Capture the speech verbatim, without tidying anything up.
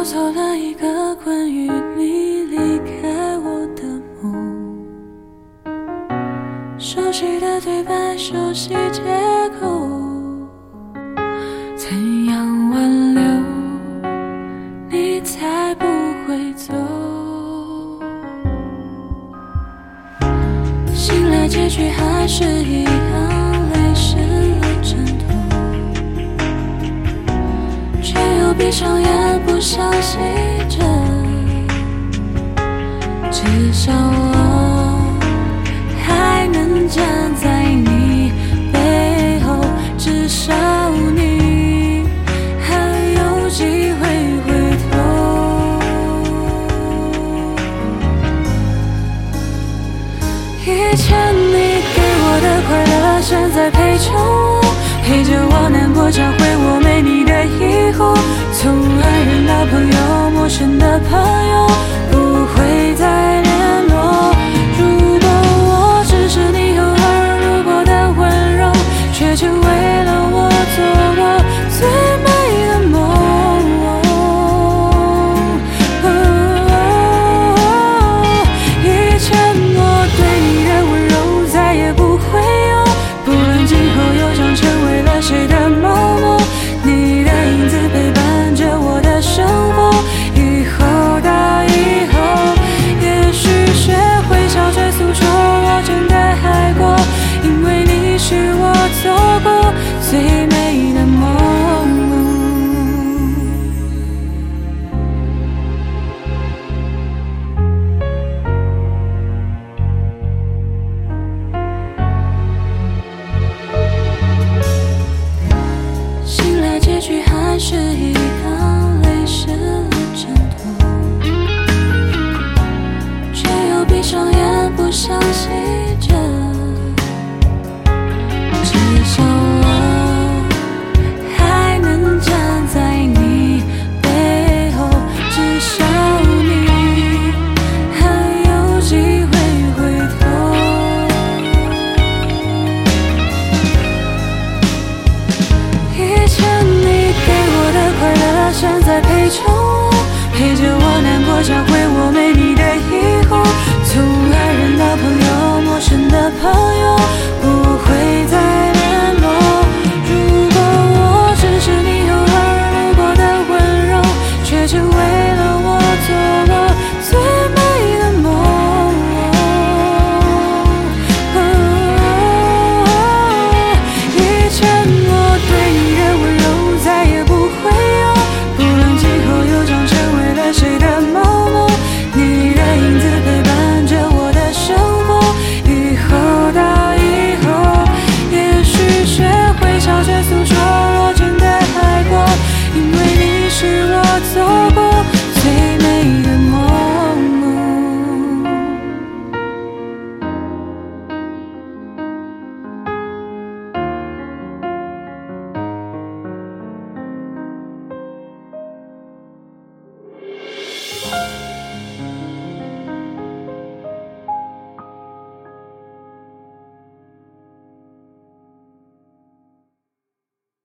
做了一个关于你离开我的梦，熟悉的对白，熟悉结构，怎样挽留你才不会走？醒来结局还是一样，泪湿了枕头，却又闭上眼不想醒着。至少我还能站在你背后，至少你还有机会回头。以前你给我的快乐，现在陪着我，陪着我难过，教会我没你的以后。从爱人到朋友，陌生的朋友，不会再联络。如果我只是你偶尔路过的温柔，却成为了我做过最美的梦。以前我对你的温柔再也不会有，不论今后又将成为了谁的某某。你的影子陪伴着我的生活，以后到以后，也许学会笑着诉说我真的爱过，因为你是我走过最美的梦。醒来结局还是一样，泪湿了枕头，却又闭上眼不想醒着。至少我还能站在你背后，至少你还有机会回头。以前你给我的快乐，现在陪着我，陪着我难过，教会我没你的以后。从爱人到朋友，陌生的朋友，